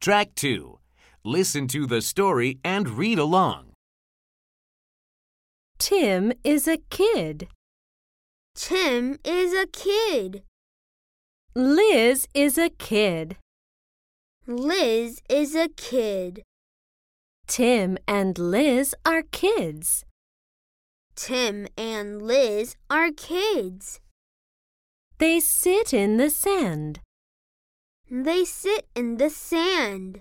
Track 2. Listen to the story and read along. Tim is a kid. Tim is a kid. Liz is a kid. Liz is a kid. Tim and Liz are kids. Tim and Liz are kids. They sit in the sand. They sit in the sand.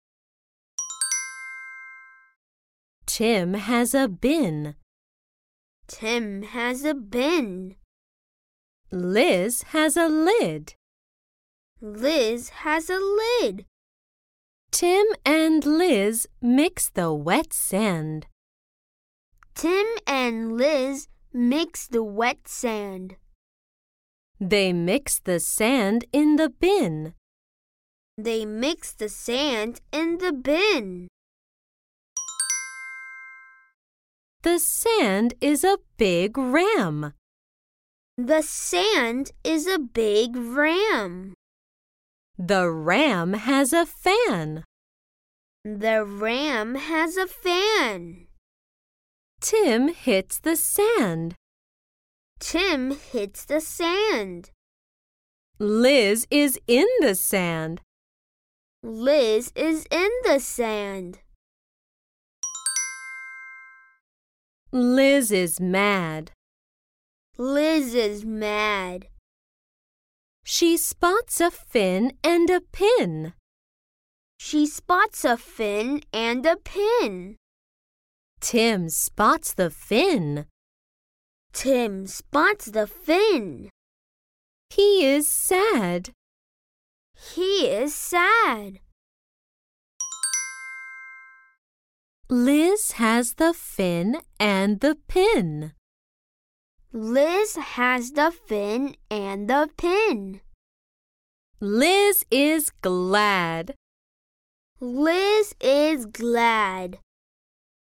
Tim has a bin. Tim has a bin. Liz has a lid. Liz has a lid. Tim and Liz mix the wet sand. Tim and Liz mix the wet sand. They mix the sand in the bin. They mix the sand in the bin. The sand is a big ram. The sand is a big ram. The ram has a fan. The ram has a fan. Tim hits the sand. Tim hits the sand. Liz is in the sand. Liz is in the sand. Liz is mad. Liz is mad. She spots a fin and a pin. She spots a fin and a pin. Tim spots the fin. Tim spots the fin. He is sad. He is sad. Liz has the fin and the pin. Liz has the fin and the pin. Liz is glad. Liz is glad.